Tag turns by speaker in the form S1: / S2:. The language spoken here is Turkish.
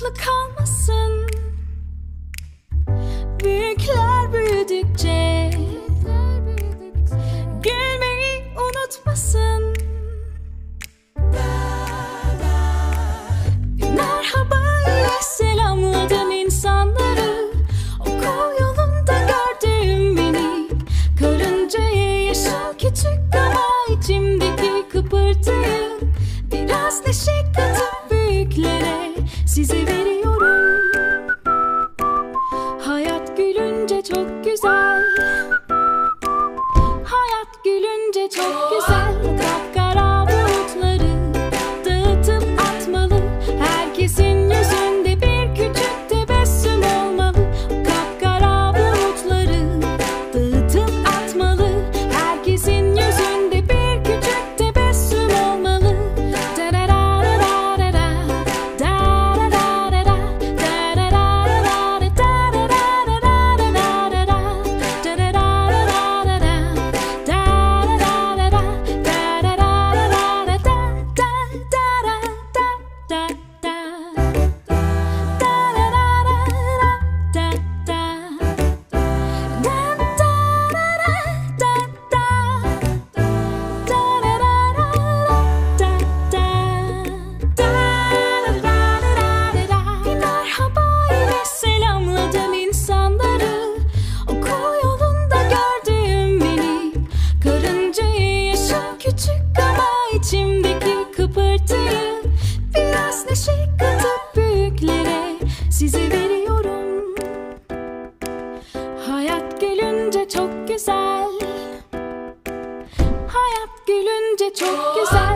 S1: saklı kalmasın. Büyükler büyüdükçe gülmeyi unutmasın. Merhaba ile selamladım insanları. Okul yolunda gördüğüm beni. Karıncaya yaşım küçük ama içimdeki kıpırtıyı biraz neşe katıp büyüklere size veriyorum. Hayat gülünce çok güzel. Hayat gülünce çok güzel. Kapkara bulutları dağıtıp atmalı. Herkesin yüzünde bir küçük tebessüm olmalı. Kapkara bulutları dağıtıp atmalı. Herkesin yüzünde bir küçük tebessüm olmalı. Küçük ama içimdeki kıpırtıyı biraz neşe katıp büyüklere size veriyorum. Hayat gülünce çok güzel. Hayat gülünce çok güzel.